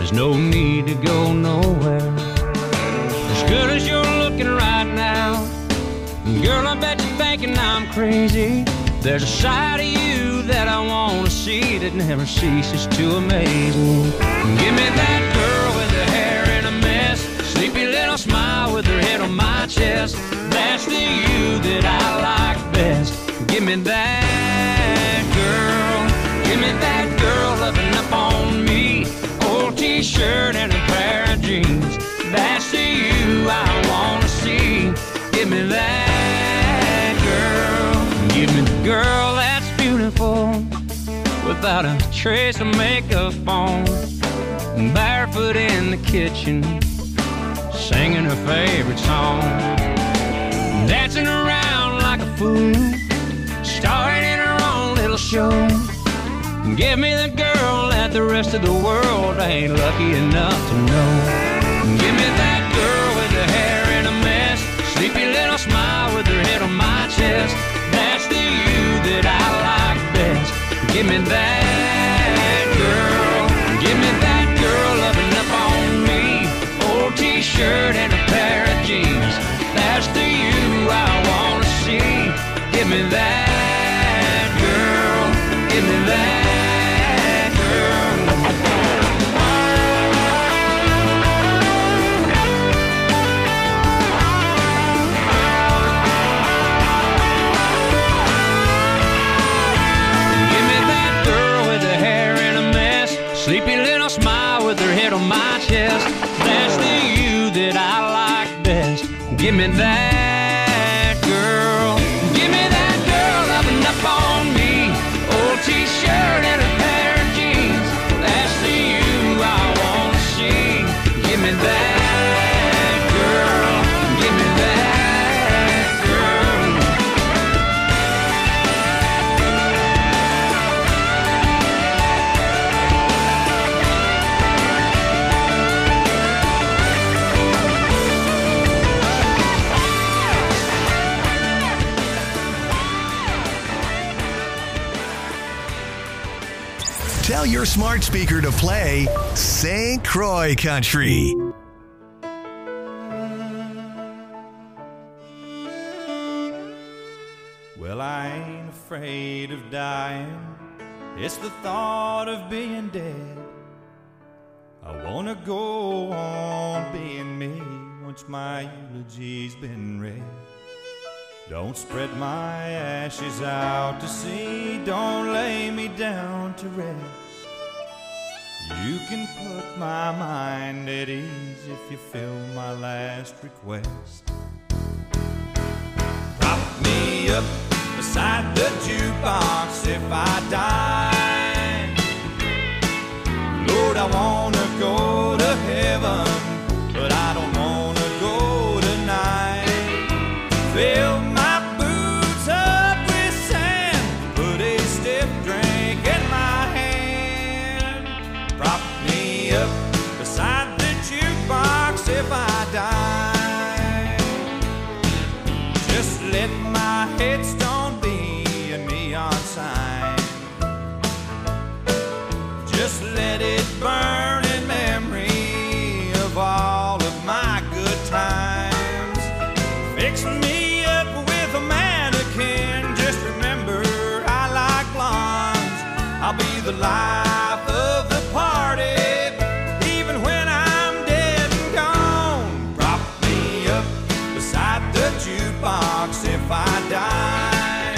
there's no need to go nowhere. As good as you're looking right now, girl, I bet you're thinking I'm crazy. There's a side of you that I want to see that never ceases to amaze me. Give me that girl with her hair in a mess, sleepy little smile with her head on my chest. That's the you that I like best. Give me that girl. Give me that girl loving up on me. Old t-shirt and a pair of jeans. That's the you I want to see. Give me that girl. Give me the girl that's beautiful, without a trace of makeup on, barefoot in the kitchen, singing her favorite song, dancing around like a fool, starring in her own little show. Give me the girl that the rest of the world ain't lucky enough to know. Give me that girl with her hair in a mess, sleepy little smile with her head on my chest. That's the you that I like best. Give me that girl. Give me that girl loving up on me. Old t-shirt and a pair of jeans. That's the you I want to see. Give me that girl. Give me that girl. Sleepy little smile with her head on my chest. That's the you that I like best. Give me that girl. Give me that girl loving up on me. Old t-shirt and a pair of jeans. That's the you I want to see. Give me that girl. Give me that girl. Tell your smart speaker to play St. Croix Country. Well, I ain't afraid of dying. It's the thought of being dead. I wanna go on being me once my eulogy's been read. Don't spread my ashes out to sea. Don't lay me down to rest. You can put my mind at ease if you fill my last request. Prop me up beside the jukebox if I die. Lord, I wanna go to heaven, but I don't wanna go tonight. Fill my boots up with sand, put a stiff drink in my hand. Prop me up beside the jukebox if I die. Just let my headstone be a neon sign. Just let it burn in memory of all of my good times. Fix me up with a mannequin. Just remember I like blondes. I'll be the life of the party, even when I'm dead and gone. Prop me up beside the jukebox if I die.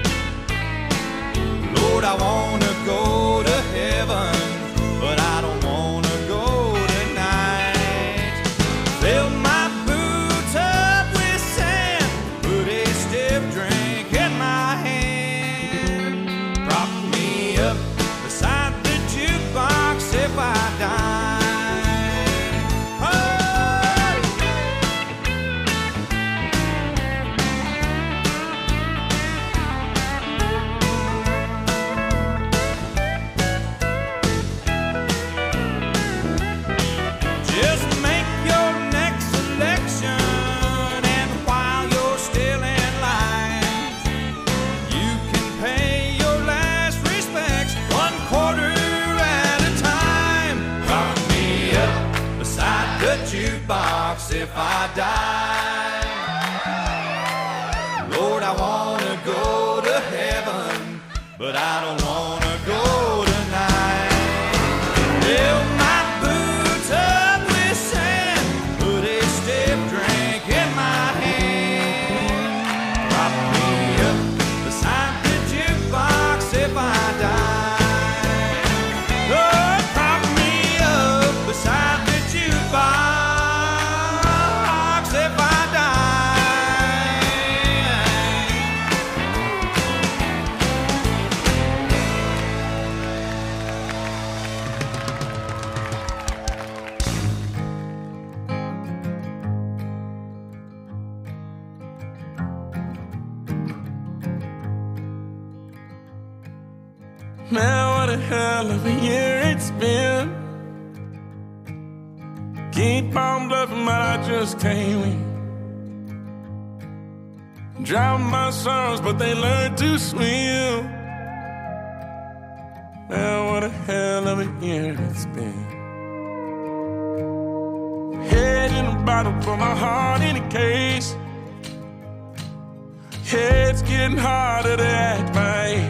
Lord, I wanna go to heaven, but I don't wanna go tonight. Fill my boots up with sand, put a stiff drink in my hand. Prop me up beside the beside the jukebox if I die. Lord, I wanna go to heaven, but I don't wanna go tonight. Fill my boots up with sand, put a stiff drink in my hand. Prop me up beside the jukebox if I die. Lord, prop me up beside the jukebox if I Man, what a hell of a year it's been. Keep on bluffing, but I just can't win. Drown my sorrows, but they learn to swim. Man, what a hell of a year it's been. Head in a bottle, put my heart in a case. It's getting harder to act my age.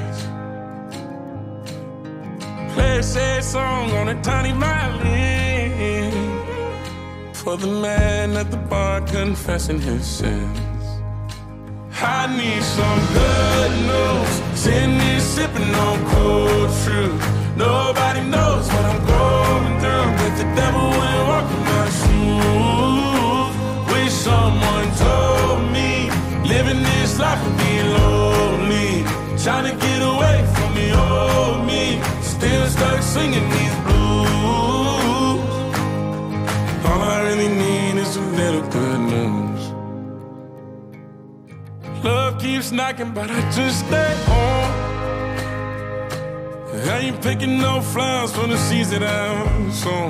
Play a sad song on a tiny violin for the man at the bar confessing his sins. I need some good news. Sitting here sipping on cold truth. Nobody knows what I'm going through, but the devil wouldn't walk in my shoes. Wish someone told me living this life would be lonely. Trying to get away from the old me. Still stuck singing these blues. All I really need is a little good news. Love keeps knocking, but I just stay home. I ain't picking no flowers for the seeds that I've sown.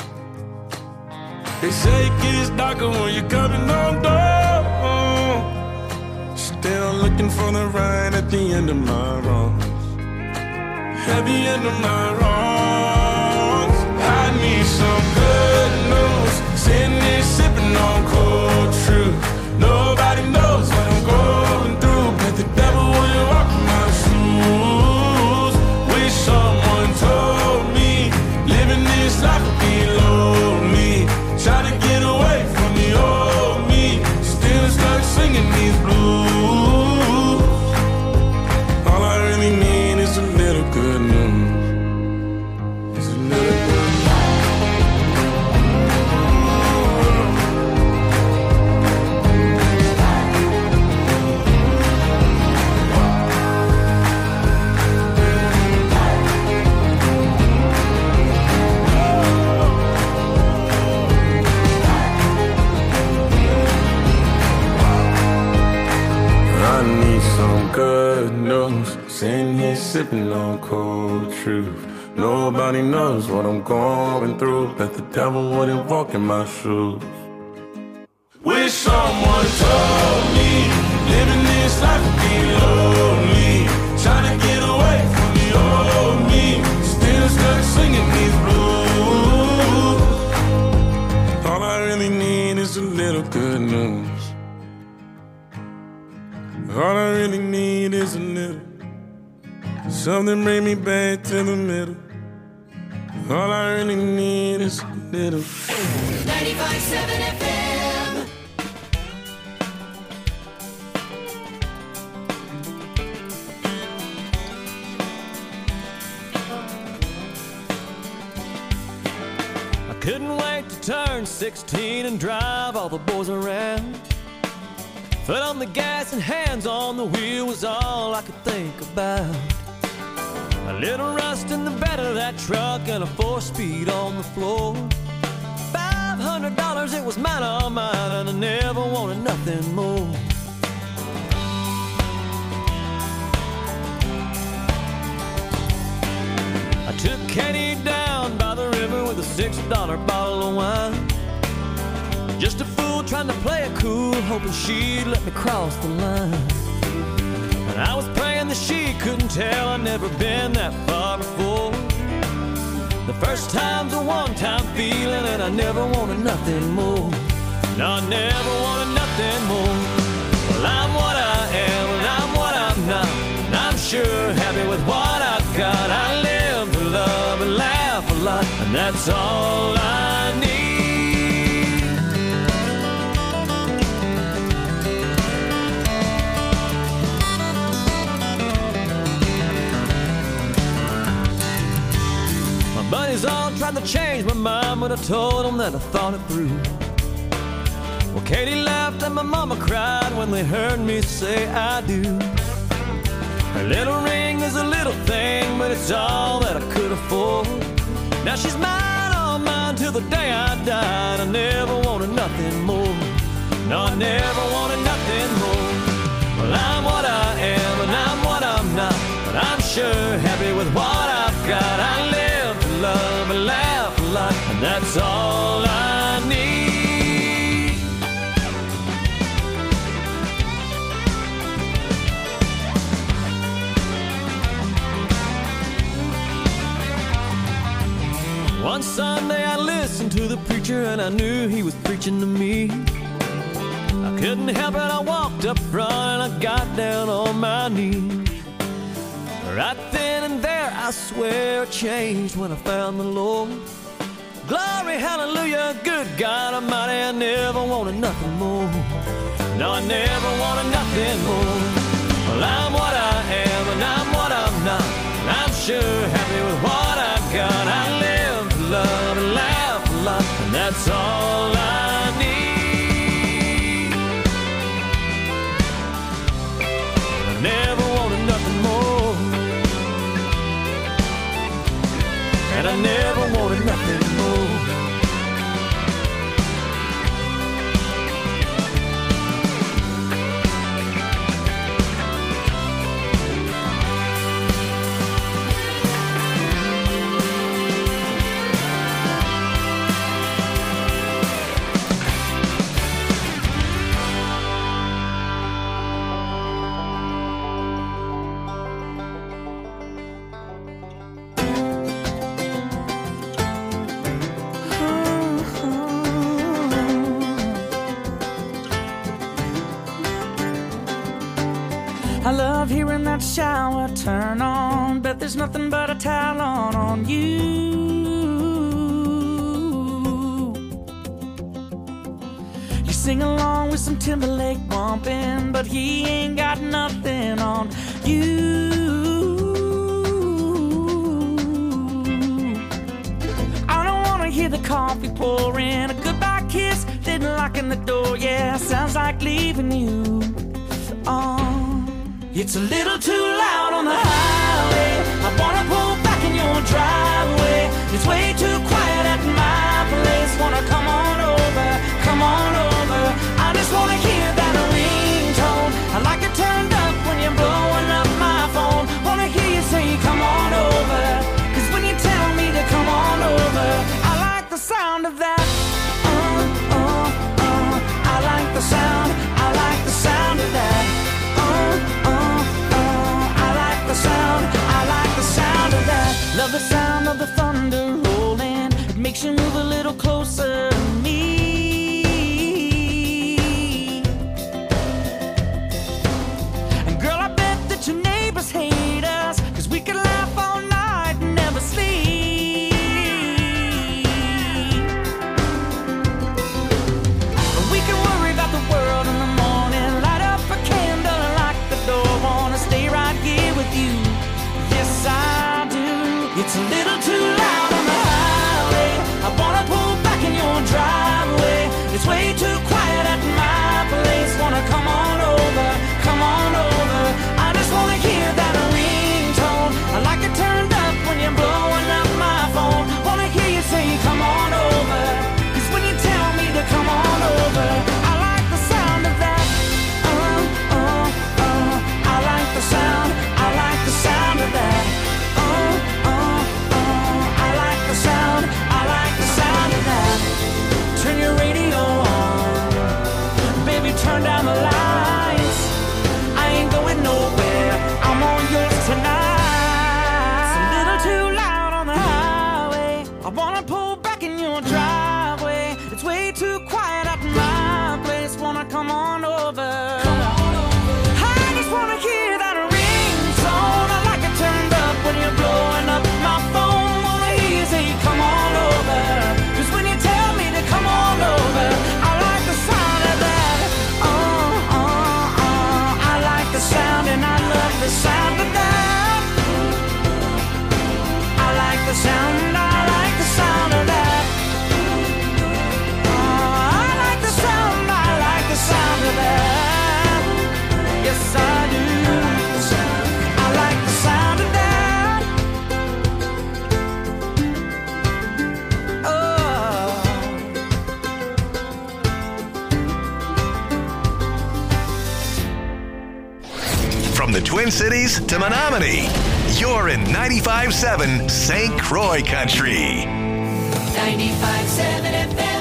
They say it gets darker when you're coming on door. Still looking for the right at the end of my road. At the end of my wrongs, I need some good news. Sitting here sipping on cold truth. Nobody knows what I'm going through, but the devil wouldn't walk in my shoes. Wish someone told me living this life would be lonely. Try to get away from the old me. Still stuck singing these blues. All I really need is a little good news. It's a little good news. I need some good news. Sitting here sipping on cold truth. Nobody knows what I'm going through, but the devil wouldn't walk in my shoes. Wish someone told me living this life would be lonely. Trying to get away from the old me. Still stuck singing these blues. All I really need is a little good news. All I really need is a little. Something bring me back to the middle. All I really need is a little. 95.7 FM. I couldn't wait to turn 16 and drive all the boys around. Foot on the gas and hands on the wheel was all I could think about. A little rust in the bed of that truck and a 4-speed on the floor. $500, it was mine, all mine, and I never wanted nothing more. I took Katie down by the river with a $6 bottle of wine. Just a fool trying to play it cool, hoping she'd let me cross the line. And I was praying that she couldn't tell I'd never been that far before. The first time's a one-time feeling, and I I never wanted nothing more. No, I never wanted nothing more. Well, I'm what I am and I'm what I'm not, and I'm sure happy with what I've got. I live to love and laugh a lot, and that's all I need. Buddies all tried to change my mind, but I told them that I thought it through. Well, Katie laughed and my mama cried when they heard me say I do. Her little ring is a little thing, but it's all that I could afford. Now she's mine, all mine, till the day I died. I never wanted nothing more. No, I never wanted nothing more. Well, I'm what I am and I'm what I'm not, but I'm sure happy with what I've got. I live to love and laugh a lot, and that's all I need. One Sunday I listened to the preacher and I knew he was preaching to me. I couldn't help it, I walked up front and I got down on my knees. Right then and there, I swear I changed when I found the Lord. Glory, hallelujah, good God Almighty, I never wanted nothing more. No, I never wanted nothing more. Well, I'm what I am and I'm what I'm not, and I'm sure happy with what I've got. I live to love and laugh a lot, and that's all I need. I never wanted nothing more, and I never wanted nothing more. I love hearing that shower turn on, bet there's nothing but a towel on you. You sing along with some Timberlake bumping, but he ain't got nothing on you. I don't wanna hear the coffee pouring, a goodbye kiss, then locking the door. Yeah, sounds like leaving you. It's a little too loud on the highway. I wanna pull back in your driveway. It's way too quiet at my place. Wanna come on over, come on over. I just wanna hear that ringtone. I like it turned up when you're blowing up my phone. Wanna hear you say come on over, 'cause when you tell me to come on over, I like the sound of that. I like the sound, I like the sound of that. I like the sound of that. Love the sound of the thunder rolling. It makes you move a little closer to me. And girl, I bet that your neighbors hate us, 'cause we could laugh all night and never sleep. We can worry about the world in the morning, light up a candle and lock the door. Wanna stay right here with you. Yes, I do. It's a little too loud on the highway. I wanna pull back in your drive. come on over. I just wanna hear that ringtone. I like it turned up when you're blowing up my phone. Wanna hear you say come on over. 'Cause when you tell me to come on over, I like the sound of that. I like the sound and I love the sound of that. I like the sound, I like the sound of that. I like the sound, I like the sound of that. Yes, I do. I like the sound of that. Oh. From the Twin Cities to Menominee, you're in 95.7 St. Croix Country. 95.7 FM.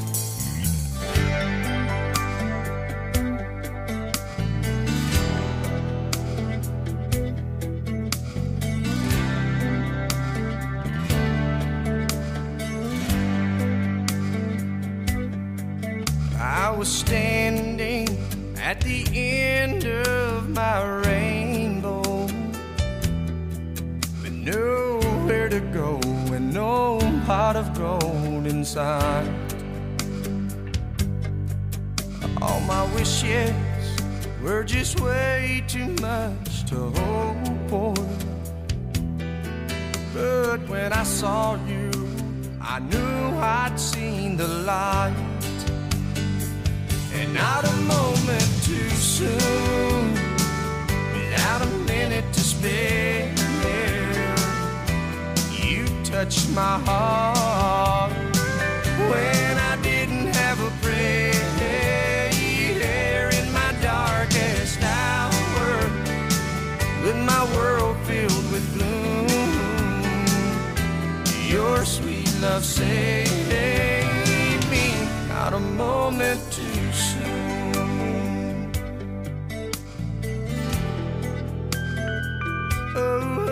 I was standing at the end of my rainbow, with nowhere to go and no pot of gold inside. All my wishes were just way too much to hope for. But when I saw you, I knew I'd seen the light. And not a moment too soon, without a minute to spare, you touched my heart when I didn't have a prayer. In my darkest hour, with my world filled with gloom, your sweet love saved me. Not a moment too soon. Oh,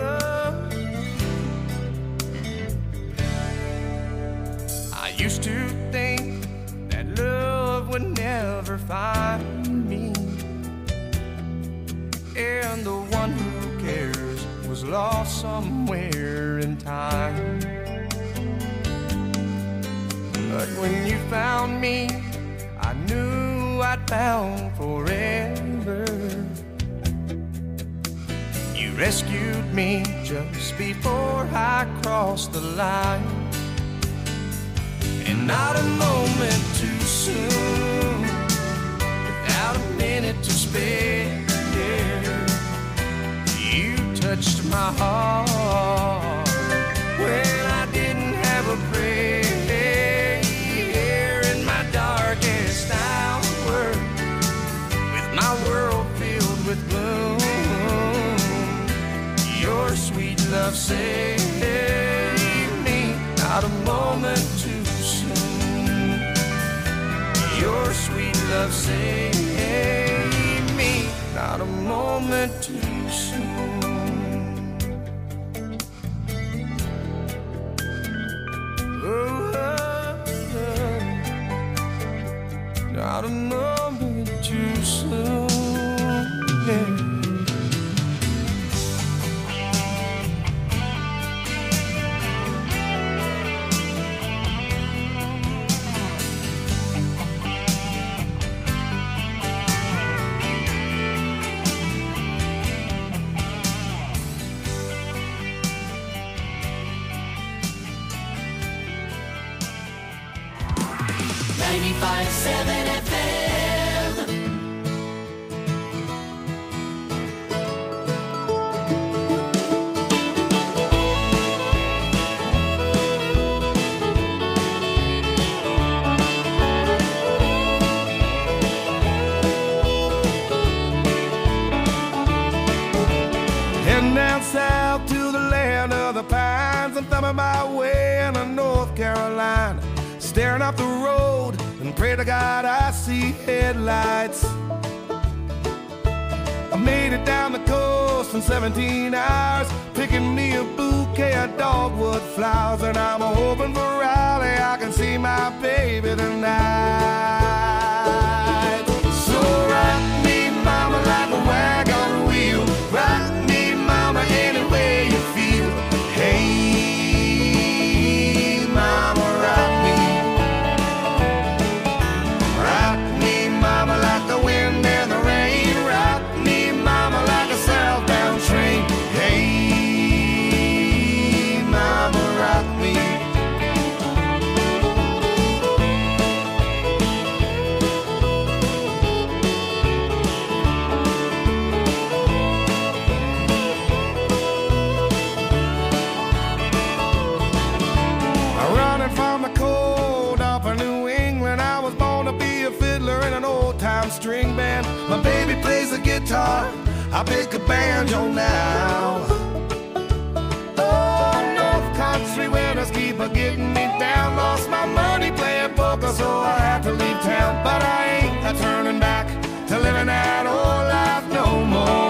I used to think that love would never find me, and the one who cares was lost somewhere in time. But when you found me, I knew I'd found forever. You rescued me just before I crossed the line. And not a moment too soon, without a minute to spare, you touched my heart when I didn't have a prayer. In my darkest hour, with my world filled with gloom, your sweet love saved me. Not a moment too soon, your sweet love saved me. Not a moment too soon. Oh, not a moment too soon, yeah. Heading down south to the land of the pines. I'm thumbing my way into North Carolina, staring up the road and pray to God I see headlights. I made it down the coast in 17 hours, picking me a bouquet of dogwood flowers, and I'm hoping for Raleigh I can see my baby tonight. string band. My baby plays the guitar, I pick a banjo now. Oh, North Country winters keep a getting me down. Lost my money playing poker, so I had to leave town. But I ain't a turning back to living that old life no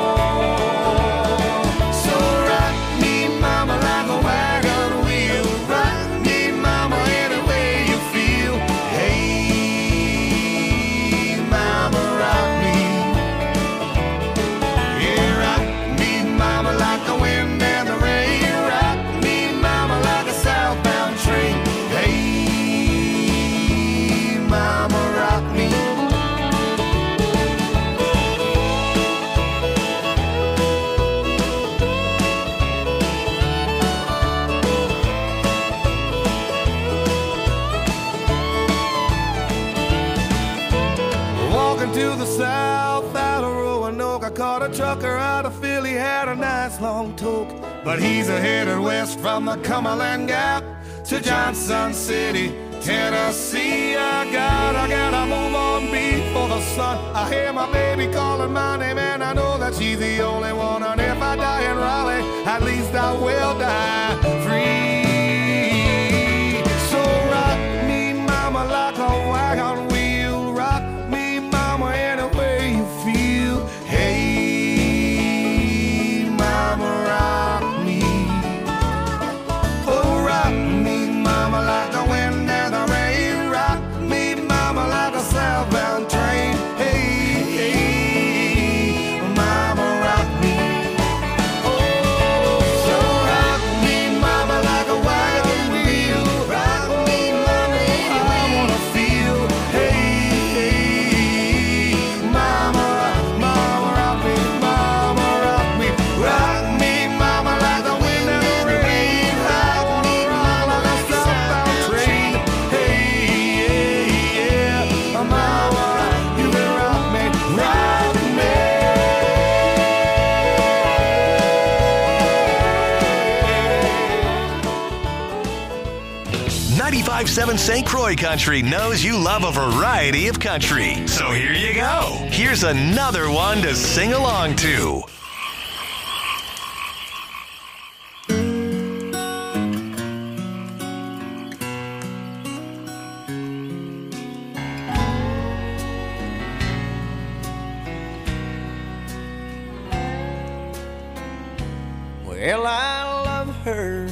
more. So rock me, mama, like a wagon wheel. Rock me, mama, any way you feel. Hey, mama, rock me. Yeah, rock me, mama, like the wind and the rain. Rock me, mama, like a southbound train. Hey, mama, rock me. To the south out of Roanoke, I caught a trucker out of Philly, had a nice long toke. But he's a headed west from the Cumberland Gap to Johnson City, Tennessee. I gotta move on before the sun. I hear my baby calling my name, and I know that she's the only one. And if I die in Raleigh, at least I will die free. So rock me, mama, like a wagon wheel. Rock me, mama, any way you feel. Hey, mama, rock me. Oh, rock me, mama, like the wind and the rain. Rock me, mama, like a southbound train. Hey, mama, rock me. Oh, so rock me, mama, like a wagon wheel. Rock me, mama, I wanna feel. Hey, mama, rock me, mama, rock me. Rock me, mama, like the wind and the rain. I wanna ride like a southbound train. Hey, yeah, mama, you can rock me, rock me. 95.7 St. Croix Country knows you love a variety of country. So here you go. Here's another one to sing along to. Well, I love her,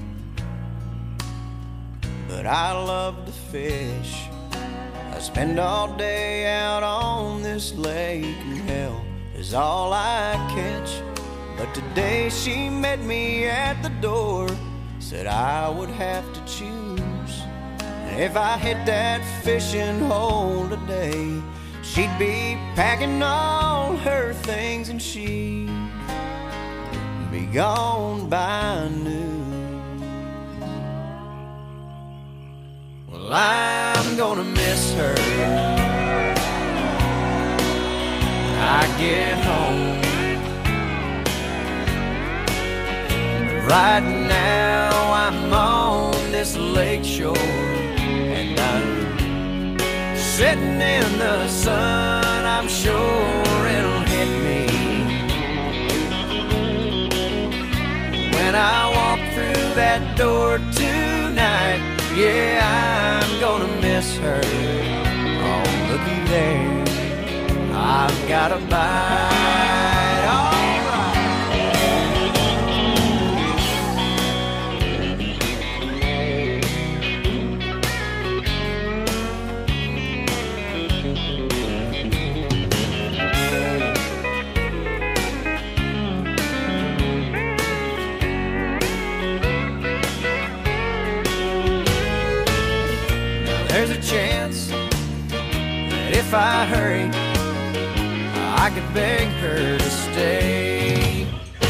but I love to fish. I spend all day out on this lake, and hell is all I catch. But today she met me at the door, said I would have to choose. And if I hit that fishing hole today, she'd be packing all her things and she'd be gone by noon. Well, I'm gonna miss her when I get home. Right now I'm on this lake shore, and I'm sitting in the sun. I'm sure it'll hit me when I walk through that door tonight. Yeah, I'm gonna miss her. Oh, looky there, I've got a bite. All there's a chance that if I hurry, I could beg her to stay.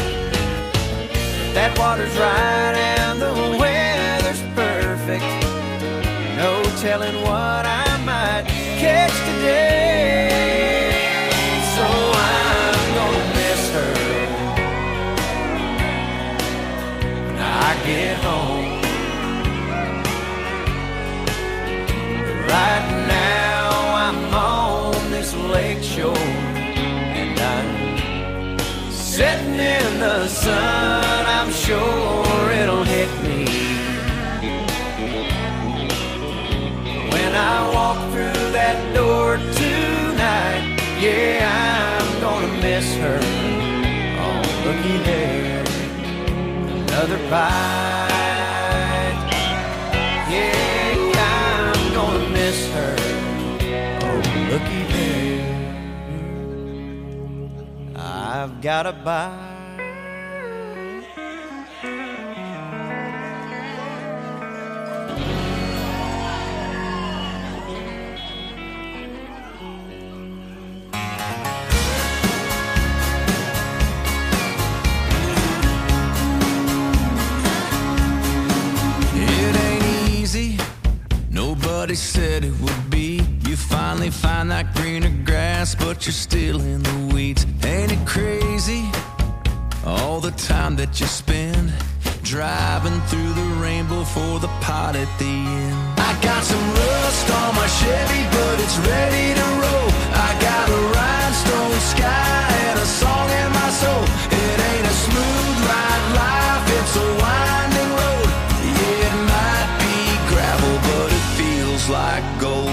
If that water's right and the weather's perfect, no telling what I might catch today. So I'm gonna miss her when I get home. Right now I'm on this lake that shore, and I'm sitting in the sun. I'm sure it'll hit me when I walk through that door tonight. Yeah, I'm gonna miss her. Oh, looky there, another bite. Yeah, I'm gonna miss her. Oh, looky there, I've got a bite. Nobody said it would be. You finally find that greener grass, but you're still in the weeds. Ain't it crazy, all the time that you spend driving through the rainbow for the pot at the end? I got some rust on my Chevy, but it's ready to roll. I got a rhinestone sky and a song in my soul. It ain't a smooth ride life, it's a winding road. Yeah, it might be gravel, but it feels like gold.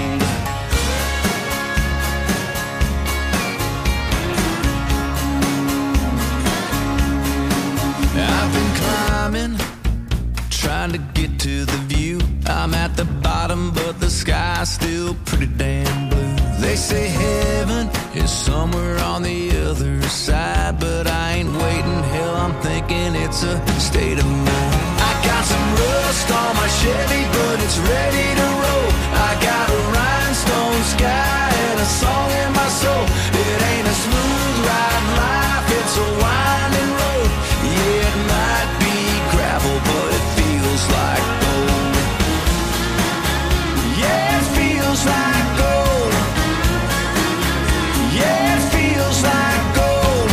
I've been climbing, trying to get to the view. I'm at the bottom, but the sky's still pretty damn blue. They say heaven is somewhere on the other side, but I ain't waiting. Hell, I'm thinking it's a state of mind. I got some rust on my Chevy, but it's ready to roll. I got a rhinestone sky and a song in my soul. It ain't a smooth ride life, it's a winding road. Yeah, it might be gravel, but it feels like gold. Yeah, it feels like gold. Yeah, it feels like gold.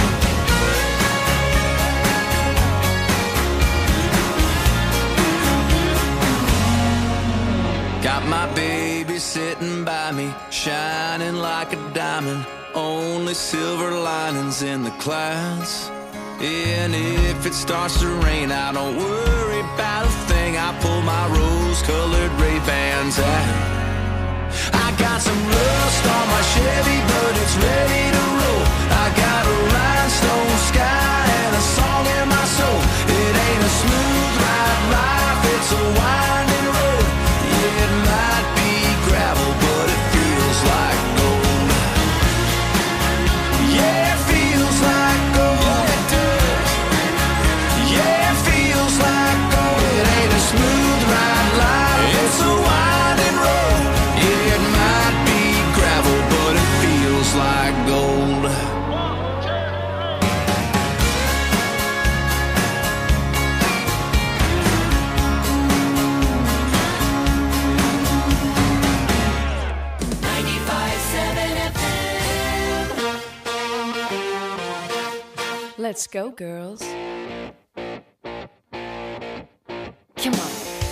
Got my baby sitting by me, shining like a diamond. Only silver linings in the clouds. And if it starts to rain, I don't worry about a thing. I pull my rose-colored Ray-Bans out. I got some rust on my Chevy, but it's ready to roll. I got a rhinestone sky and a song in my soul. It ain't a smooth ride life, it's a winding road. Yeah, it might be gravel, but it feels like gold. Yeah, it feels like gold. Yeah, it feels like gold. It ain't a smooth ride life, it's a winding road. Yeah, it might be gravel, but it feels like gold. Let's go, girls. Come on.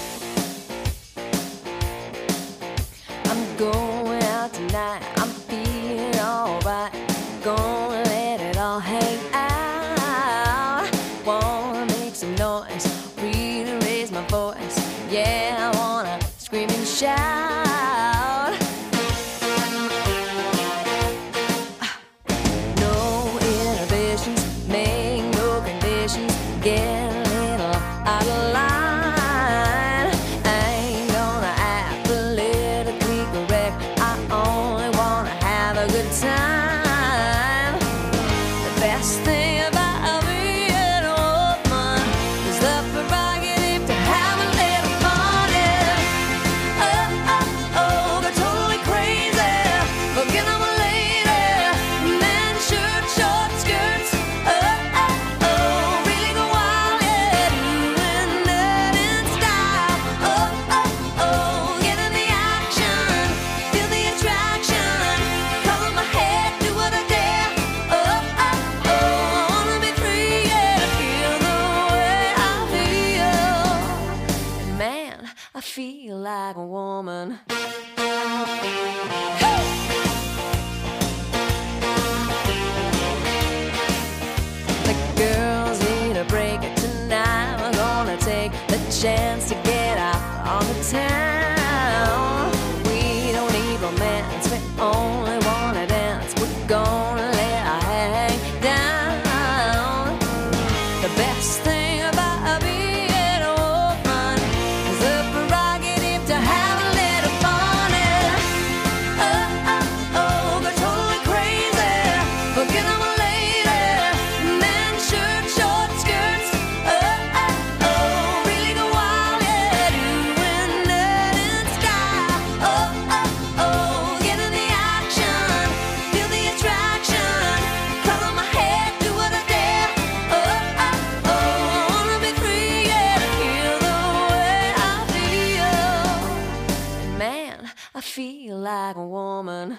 I'm going out tonight. I'm feeling alright. Gonna let it all hang out. Wanna make some noise, really raise my voice. Yeah, I wanna scream and shout. No inhibitions, make no conditions. feel like a woman.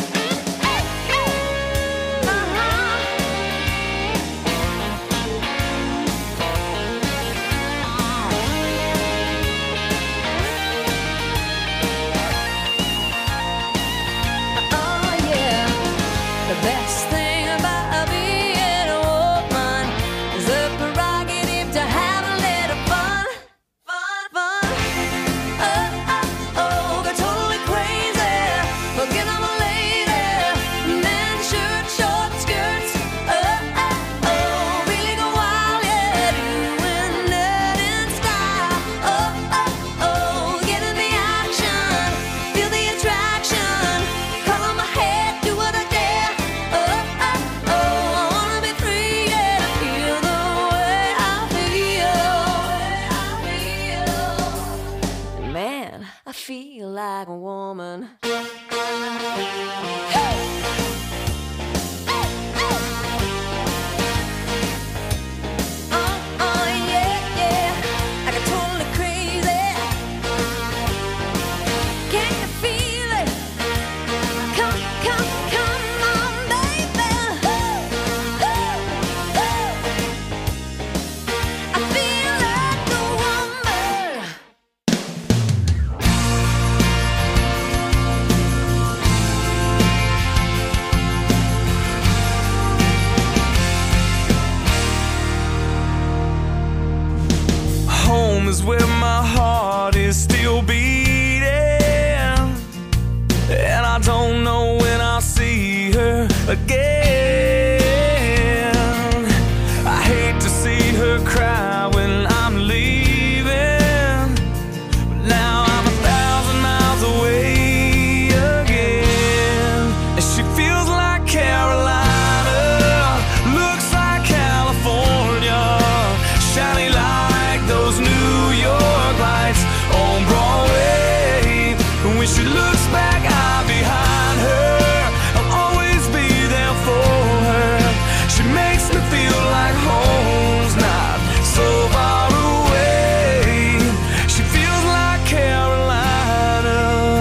The best thing about being a woman is the prerogative to have a little fun. Go totally crazy, forget I'm a lady. Men shirt, short skirts. Really go wild, yeah, doing it in style. Get in the action, feel the attraction. Color my head, do what I dare. I feel like a woman. I got totally crazy. Can you feel it? Come on, baby. I feel like a woman. Home is where my heart is still beating, and I don't know when I'll see her again. I hate to see her cry when I'm leaving, but now I'm 1,000 miles away again. And she feels like Carolina, looks like California, shiny like those New York lights on Broadway. When she looks back, I'm behind her. I'll always be there for her. She makes me feel like home's not so far away. She feels like Carolina.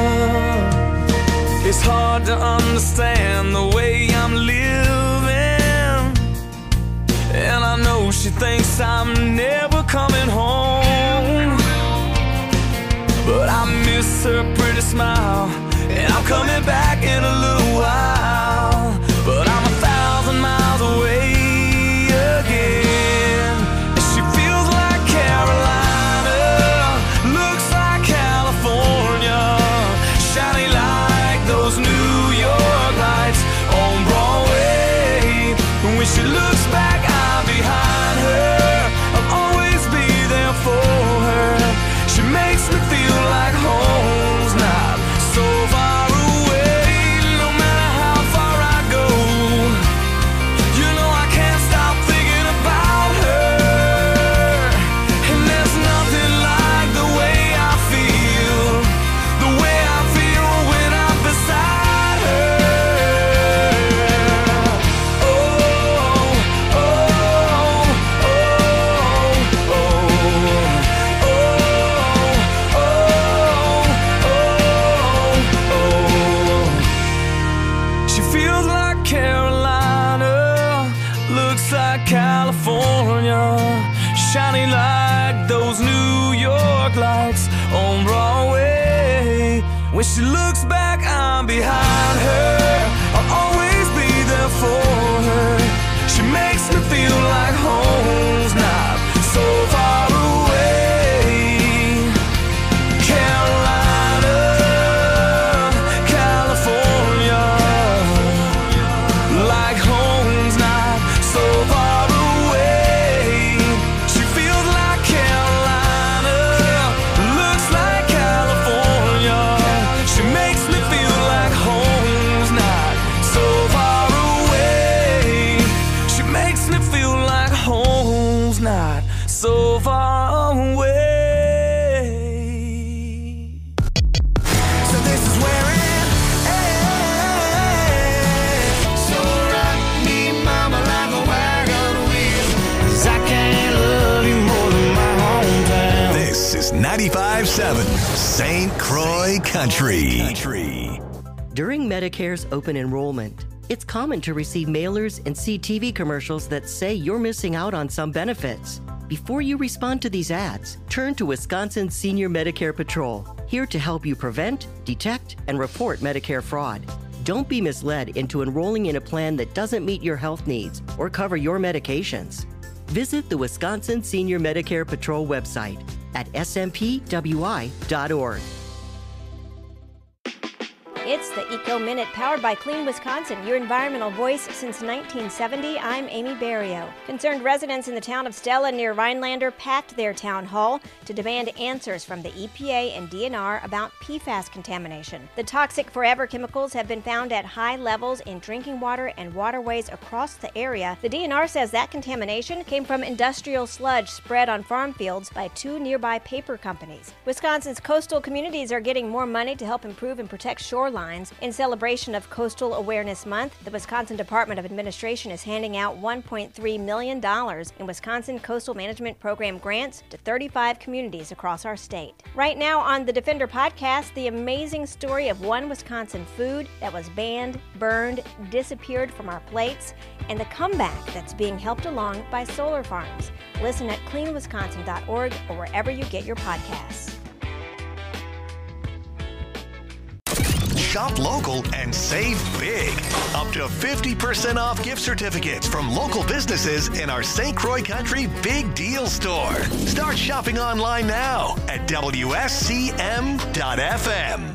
It's hard to understand the way I'm living, and I know she thinks I'm never coming home, but I miss her pretty smile, and I'm coming back in a little while. But I'm 1,000 miles away again. And she feels like Carolina, looks like California, shiny like those New York lights on Broadway. When she looks back, I'm behind her. I'll always be there for her. She makes me feel like home's not so far away. No matter how far I go, you know I can't stop thinking about her. And there's nothing like the way I feel when I'm beside her. She feels like Carolina, looks like California, shiny like those New York lights on Broadway. When she looks back, I'm behind her. I'll always be there for her. She makes me feel like home's not so far away. Carolina, California, like home's not so far away. She feels like Carolina, looks like California. She makes me feel like home's not so far away. She makes me feel like home. 95.7 St. Croix Country. During Medicare's open enrollment, it's common to receive mailers and see TV commercials that say you're missing out on some benefits. Before you respond to these ads, turn to Wisconsin Senior Medicare Patrol, here to help you prevent, detect, and report Medicare fraud. Don't be misled into enrolling in a plan that doesn't meet your health needs or cover your medications. Visit the Wisconsin Senior Medicare Patrol website at smpwi.org. It's the Eco Minute, powered by Clean Wisconsin, your environmental voice since 1970. I'm Amy Barrio. Concerned residents in the town of Stella near Rhinelander packed their town hall to demand answers from the EPA and DNR about PFAS contamination. The toxic forever chemicals have been found at high levels in drinking water and waterways across the area. The DNR says that contamination came from industrial sludge spread on farm fields by 2 nearby paper companies. Wisconsin's coastal communities are getting more money to help improve and protect shorelines. In celebration of Coastal Awareness Month, the Wisconsin Department of Administration is handing out $1.3 million in Wisconsin Coastal Management Program grants to 35 communities across our state. Right now on the Defender podcast, the amazing story of one Wisconsin food that was banned, burned, disappeared from our plates, and the comeback that's being helped along by solar farms. Listen at cleanwisconsin.org or wherever you get your podcasts. Shop local and save big. Up to 50% off gift certificates from local businesses in our St. Croix Country Big Deal Store. Start shopping online now at WSCM.FM.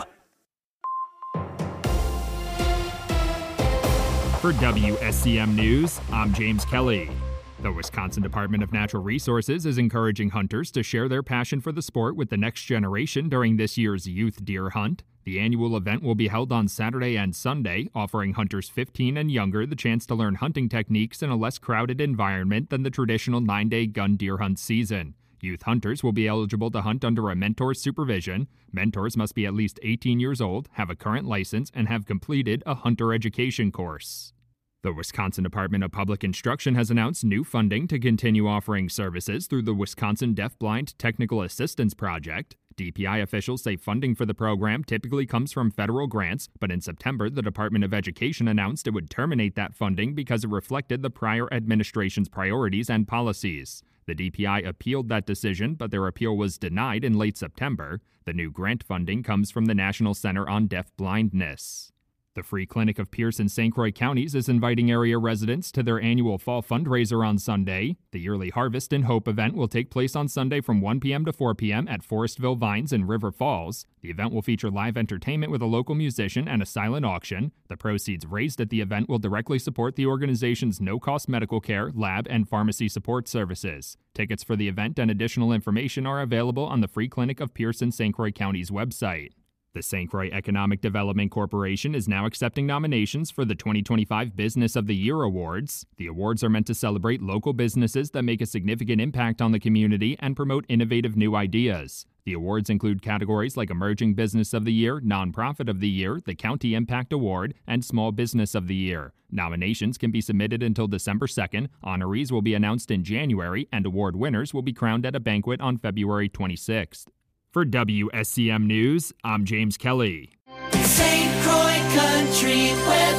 For WSCM News, I'm James Kelly. The Wisconsin Department of Natural Resources is encouraging hunters to share their passion for the sport with the next generation during this year's youth deer hunt. The annual event will be held on Saturday and Sunday, offering hunters 15 and younger the chance to learn hunting techniques in a less crowded environment than the traditional 9-day gun deer hunt season. Youth hunters will be eligible to hunt under a mentor's supervision. Mentors must be at least 18 years old, have a current license, and have completed a hunter education course. The Wisconsin Department of Public Instruction has announced new funding to continue offering services through the Wisconsin Deafblind Technical Assistance Project. DPI officials say funding for the program typically comes from federal grants, but in September, the Department of Education announced it would terminate that funding because it reflected the prior administration's priorities and policies. The DPI appealed that decision, but their appeal was denied in late September. The new grant funding comes from the National Center on Deafblindness. The Free Clinic of Pierce and St. Croix counties is inviting area residents to their annual fall fundraiser on Sunday. The yearly Harvest and Hope event will take place on Sunday from 1 p.m. to 4 p.m. at Forestville Vines in River Falls. The event will feature live entertainment with a local musician and a silent auction. The proceeds raised at the event will directly support the organization's no-cost medical care, lab, and pharmacy support services. Tickets for the event and additional information are available on the Free Clinic of Pierce and St. Croix counties website. The St. Croix Economic Development Corporation is now accepting nominations for the 2025 Business of the Year Awards. The awards are meant to celebrate local businesses that make a significant impact on the community and promote innovative new ideas. The awards include categories like Emerging Business of the Year, Nonprofit of the Year, the County Impact Award, and Small Business of the Year. Nominations can be submitted until December 2nd, honorees will be announced in January, and award winners will be crowned at a banquet on February 26th. For WSCM News, I'm James Kelly. St. Croix Country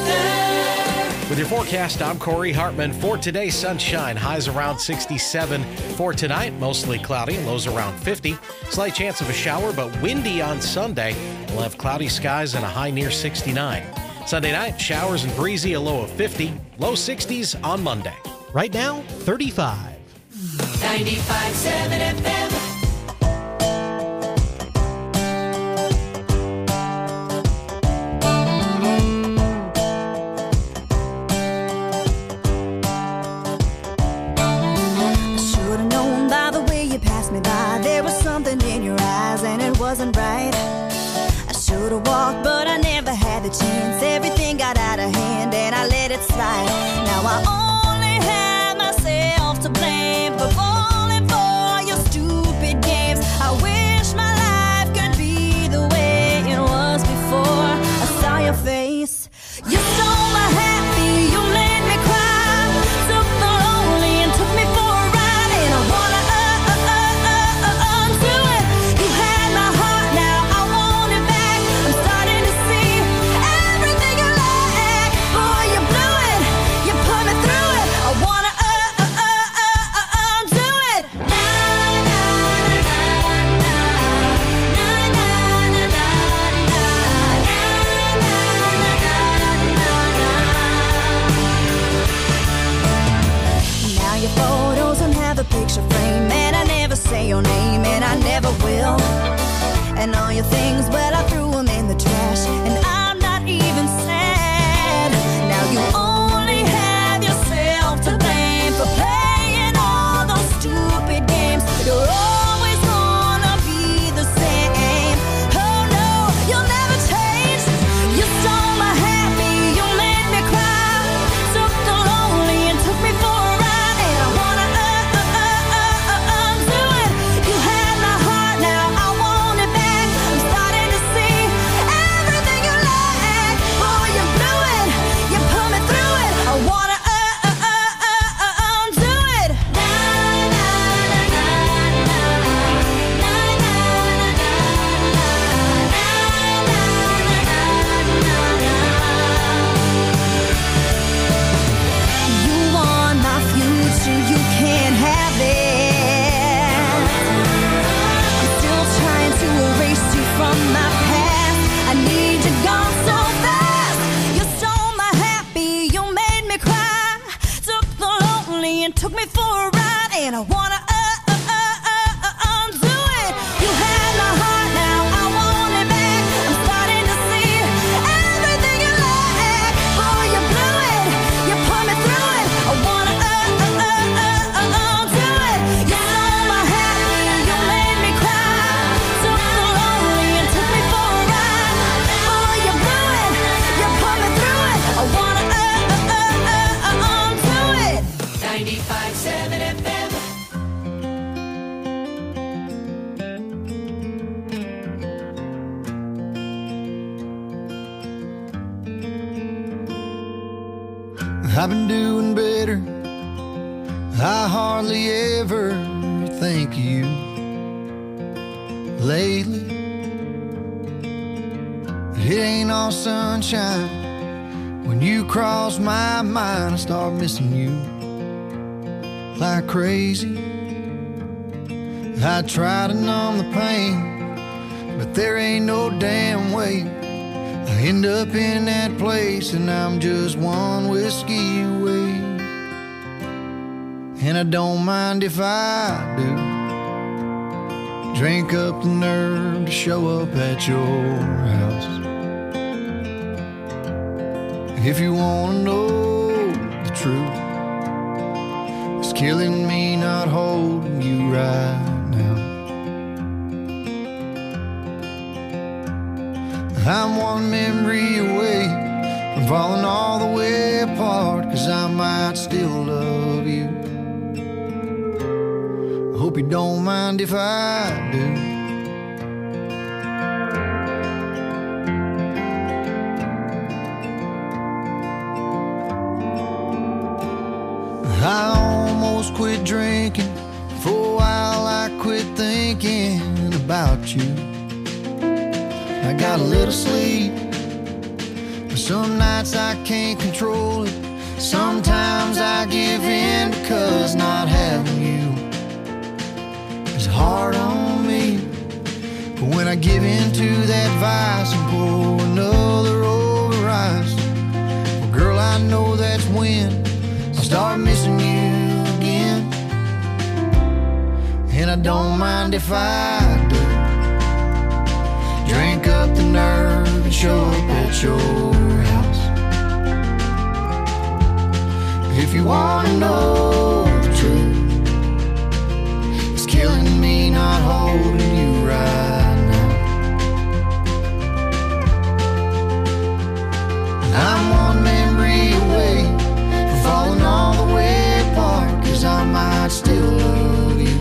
weather. With your forecast, I'm Corey Hartman. For today, sunshine, highs around 67. For tonight, mostly cloudy, lows around 50. Slight chance of a shower, but windy on Sunday. We'll have cloudy skies and a high near 69. Sunday night, showers and breezy, a low of 50. Low 60s on Monday. Right now, 35. 95.7 FM. Wasn't right. I should have walked, but I never had the chance. Everything got out of hand and I let it slide. Now I only have myself to blame for falling for your stupid games. I wish my life could be the way it was before I saw your face. You stole my happy, you made me cry. Took the lonely and took me for a ride. And I wanna undo it. You had my And all your things, well, I threw them in the trash. And I'm not even sad. Now you only have yourself to blame for playing all those stupid games. You're always gonna be the same. Oh no, you'll never change. You stole my happy, you made me cry. Took the lonely and took me for a ride. And I wanna undo it. You had my heart, now I want it back. I'm starting to see everything you like. Boy, you blew it, you put me through it. I wanna undo it. You want my future, you can't have it. I'm still trying to erase you from my past. I need you gone so fast. You stole my happy, you made me cry. Took the lonely and took me for a ride. And I wanna undo it. You had my heart, now I want it back. I'm starting to see everything you like. Boy, you blew it, you put me through it. I wanna undo it. You stole my happy, you made me cry. Took the lonely and took me for a ride. Boy, you blew it, you put me through it. I wanna undo it. 95.7 FM. I've been doing better. I hardly ever think of you lately. It ain't all sunshine. When you cross my mind, I start missing you like crazy. I try to numb the pain, but there ain't no damn way. I end up in that place and I'm just one whiskey away. And I don't mind if I do. Drink up the nerve to show up at your house. If you wanna know the truth, it's killing me not holding you right now. I'm one memory away from falling all the way apart, 'cause I might still love you. I hope you don't mind if I do. I almost quit drinking. For a while I quit thinking about you. I got a little sleep, but some nights I can't control it. Sometimes I give in because not having you is hard on me. But when I give in to that vice and pour another over ice, well, girl, I know that's when I start missing you again. And I don't mind if I do. Drink up the nerve and show up at your house. If you wanna know the truth, it's killing me not holding you right now. I'm one memory away from falling all the way apart, 'cause I might still love you.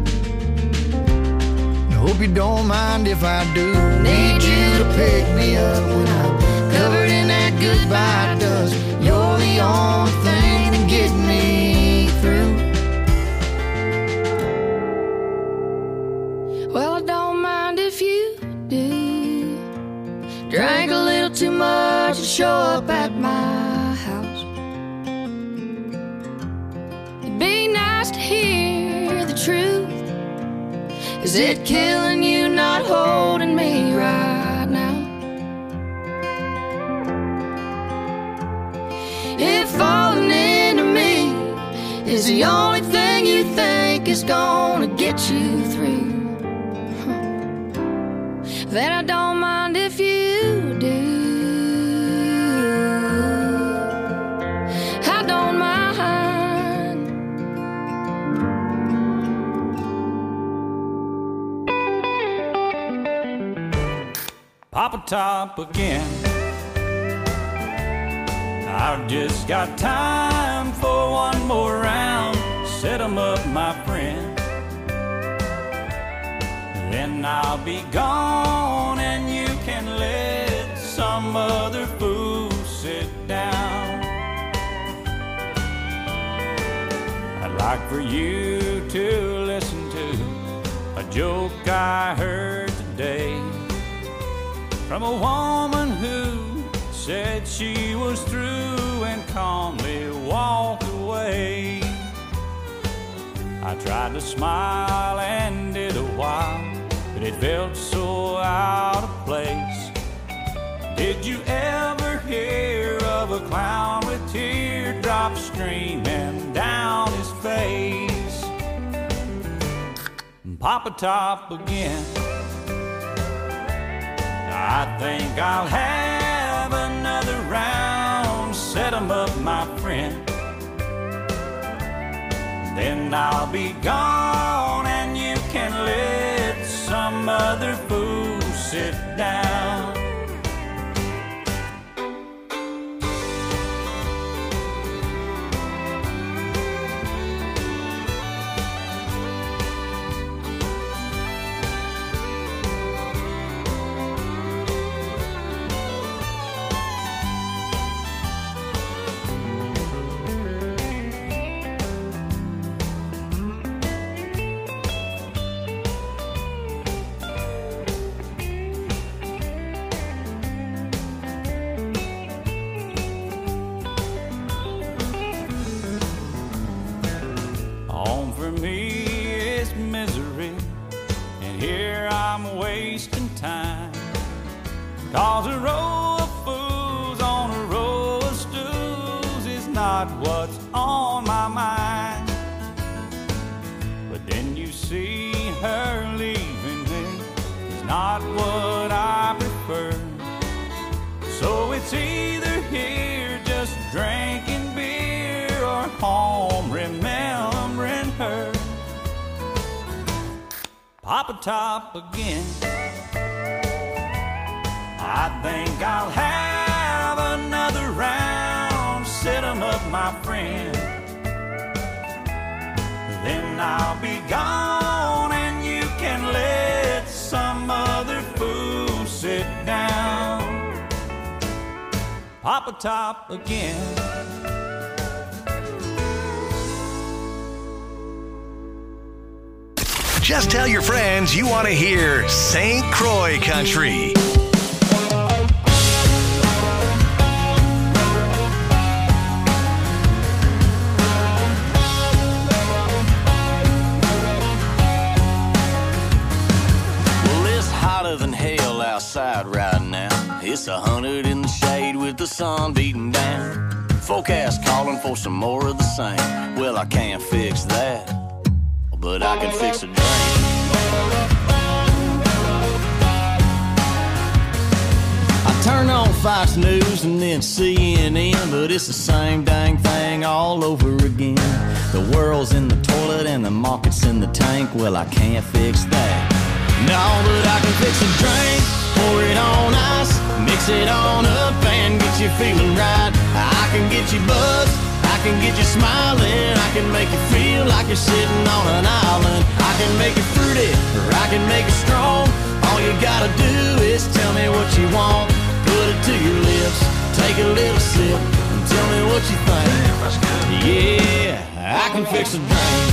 I hope you don't mind if I do. Need you to pick me up when I'm covered in that goodbye dust. You're the only thing that gets me through. Well, I don't mind if you do. Drank a little too much to show up at my house. It'd be nice to hear the truth. Is it killing you not holding me right now? If falling into me is the only thing you think is gonna get you through, then I don't mind if you do. I don't mind. Papa Top again. I've just got time for one more round. Set 'em up, my friend. Then I'll be gone and you can let some other fool sit down. I'd like for you to listen to a joke I heard today from a woman who said she was through and calmly walked away. I tried to smile and did a while, but it felt so out of place. Did you ever hear of a clown with teardrops streaming down his face? Papa Top again. I think I'll have another round. Set 'em up, my friend. Then I'll be gone and you can let some other fool sit down. Cause a row of fools on a row of stools is not what's on my mind. But then you see her leaving me is not what I prefer. So it's either here just drinking beer or home remembering her. Papa Top again. I think I'll have another round. Set 'em up, my friend. Then I'll be gone and you can let some other fool sit down. Papa Top again. Just tell your friends you want to hear St. Croix Country. Than hell outside right now. It's 100 in the shade with the sun beating down. Forecast calling for some more of the same. Well, I can't fix that, but I can fix a drain. I turn on Fox News and then CNN, but it's the same dang thing all over again. The world's in the toilet and the market's in the tank. Well, I can't fix that. No, but I can fix a drink, pour it on ice, mix it on up and get you feeling right. I can get you buzzed, I can get you smiling, I can make you feel like you're sitting on an island. I can make it fruity, or I can make it strong. All you gotta do is tell me what you want. Put it to your lips, take a little sip, and tell me what you think. Yeah, I can fix a drink.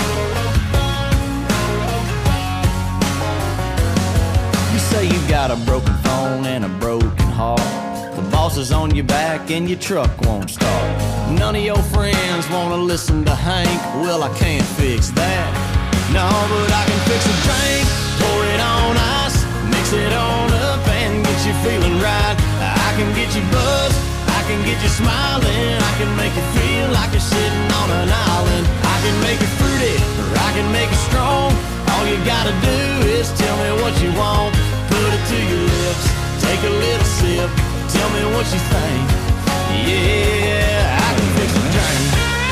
Say you got a broken phone and a broken heart. The boss is on your back and your truck won't start. None of your friends wanna listen to Hank. Well, I can't fix that. No, but I can fix a drink, pour it on ice, mix it on up and get you feeling right. I can get you buzzed, I can get you smiling, I can make you feel like you're sitting on an island. I can make it fruity, or I can make it strong. All you gotta do is tell me what you want. Put put it to your lips, take a little sip, tell me what you think. Yeah, I can fix a drink.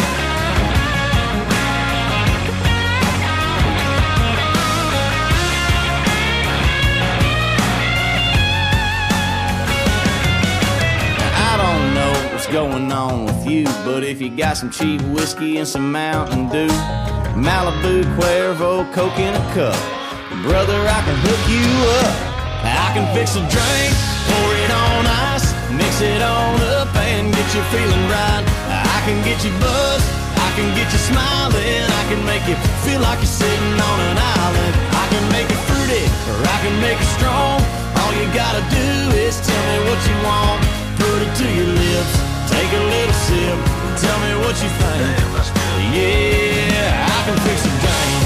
I don't know what's going on with you, but if you got some cheap whiskey and some Mountain Dew, Malibu, Cuervo, Coke in a cup, brother, I can hook you up. I can fix a drink, pour it on ice, mix it on up and get you feeling right. I can get you buzzed, I can get you smiling, I can make you feel like you're sitting on an island. I can make it fruity, or I can make it strong. All you gotta do is tell me what you want. Put it to your lips, take a little sip, tell me what you think. Yeah, I can fix a drink.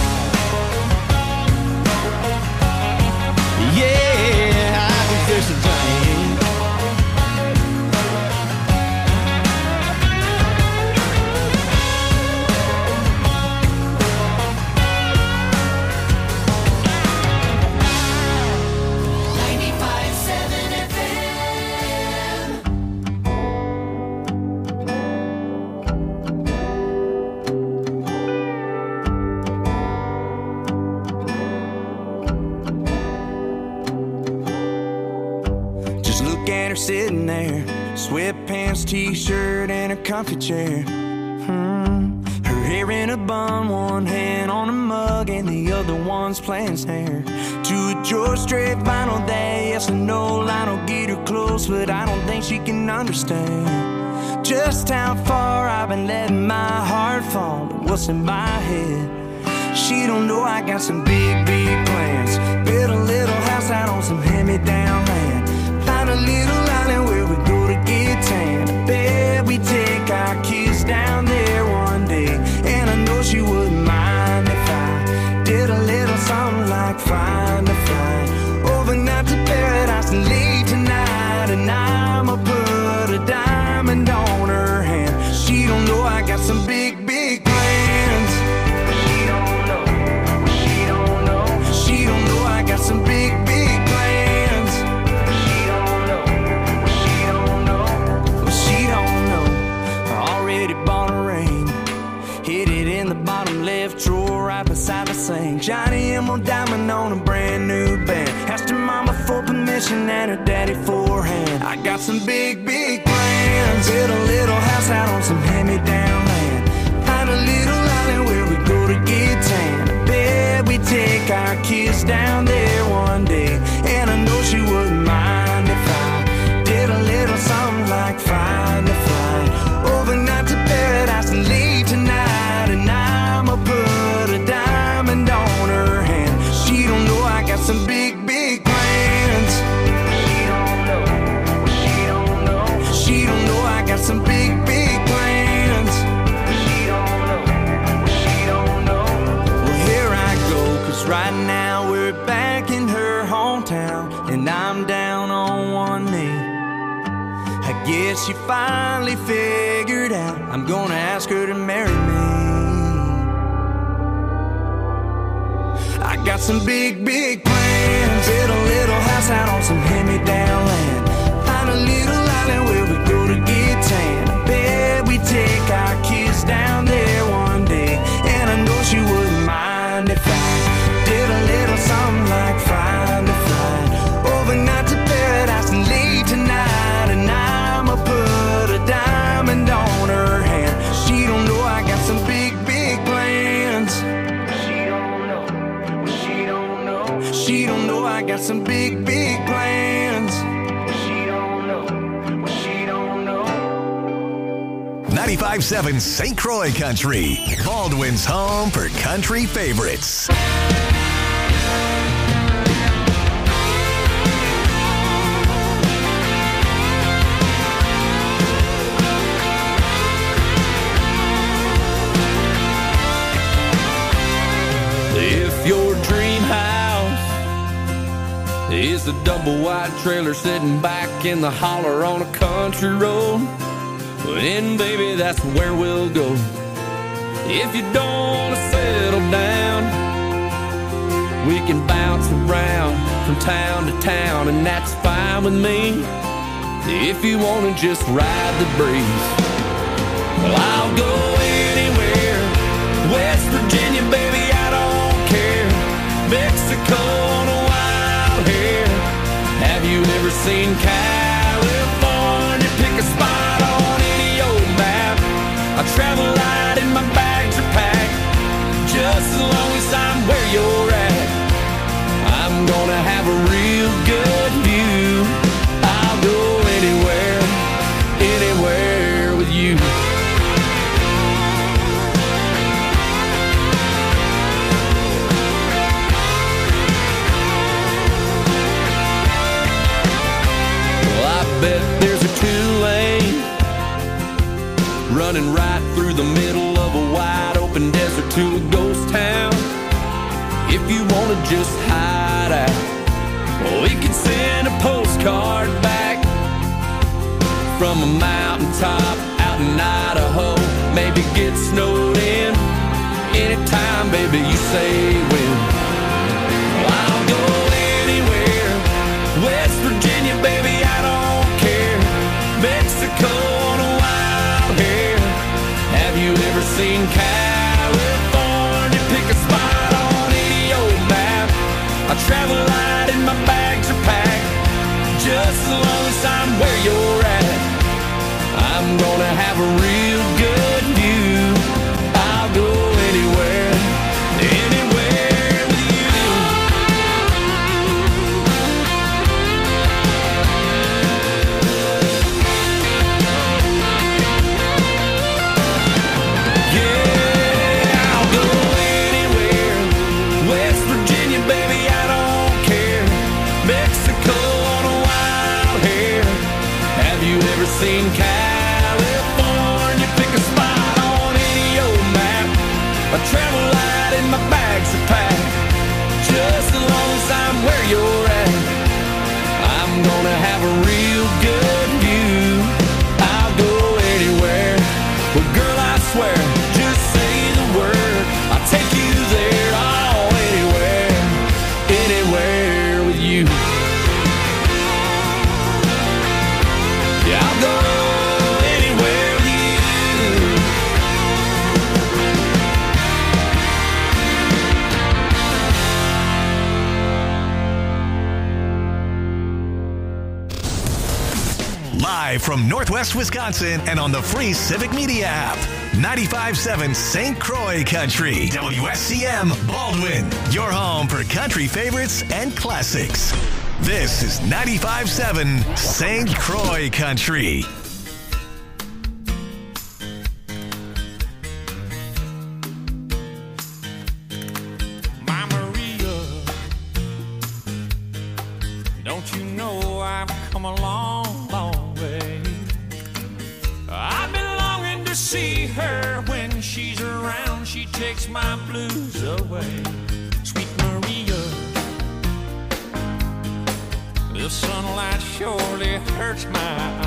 Yeah, I can fix a drink. Sitting there, sweatpants, t-shirt, and a comfy chair. Her hair in a bun, one hand on a mug, and the other one's playing snare. To a George Strait vinyl that yes or no line will get her close, but I don't think she can understand just how far I've been letting my heart fall to what's in my head. She don't know I got some big, big plans. Build a little house out on some hand-me-down land. Find a little island where we go to get tan. I bet we take our kids down there one day. And I know she wouldn't mind if I did a little something like find a flight overnight to paradise and late tonight. And I'ma put a diamond on her hand. She don't know I got some big, big plans. She don't know, she don't know. She don't know I got some big, big plans. Right beside the sink, Johnny Emerald diamond on a brand new band. Asked her mama for permission and her daddy for a hand. I got some big, big plans. Build a little house out on some hand-me-down land. Find a little island where we go to get tan. I bet we take our kids down there one day. And I know she wouldn't mind if I did a little something like find a flight overnight to paradise and late tonight. And I'ma put a diamond on her hand. She don't know I got some big, big plans. She don't know, she don't know. She don't know I got some big, big plans. She don't know, she don't know. Well, here I go, cause right now we're back in her hometown. And I'm down on one knee. I guess she finally figured out I'm gonna ask her to marry me. I got some big, big plans. Build a little house out on some hand-me-down land. Find a little island where we go to get tan. I bet we take our kids down there one day. And I know she wouldn't mind if I did a little something like find a flight overnight to paradise and late tonight. And I'ma put a diamond on her hand. She don't know I got some big, big plans. She don't know I got some big, big plans. She don't know, she don't know. 95.7 St. Croix Country, Baldwin's home for country favorites. If your dream house is the double wide trailer sitting back in the holler on a country road, then baby, that's where we'll go. If you don't want to settle down, we can bounce around from town to town, and that's fine with me. If you wanna just ride the breeze, well, I'll go anywhere. West Virginia, baby, I don't care. Mexico on a wild hair. Have you ever seen California? Pick a spot on any old map. I travel light and my bags are packed. Just as long as I'm where you're at, I'm gonna have a real good view. I'll go anywhere, anywhere with you. Well, I bet there's a 2-lane running right through the middle of a wide open desert to a ghost town. If you wanna just hide out, well, we could send a postcard back from a mountaintop out in Idaho. Maybe get snowed in anytime, baby, you say when. Well, I'll go anywhere. West Virginia, baby, I don't care. Mexico on a wild hair. Have you ever seen California? Pick a spot on any old map. I travel light and my bags are packed. Just as long as I'm where you're at, I'm gonna have a real good view. I'll go anywhere, anywhere with you. Yeah, I'll go anywhere. West Virginia, baby, I don't care. Mexico on a wild hair. Have you ever seen California? Pick a spot on any old map. I travel light and my bags are packed. Just as long as I'm where you're at, I'm gonna have a real good view. I'll go anywhere. Well, girl, I swear, just say the word, I'll take you there. Oh, anywhere, anywhere with you. Yeah, I'll go anywhere with you. Live from Northwest Wisconsin and on the free Civic Media app. 95.7 St. Croix Country. WSCM Baldwin. Your home for country favorites and classics. This is 95.7 St. Croix Country. My Maria, don't you know I've come a long, long way? I've been longing to see her. When she's around, she takes my blues away. Sweet Maria, the sunlight surely hurts my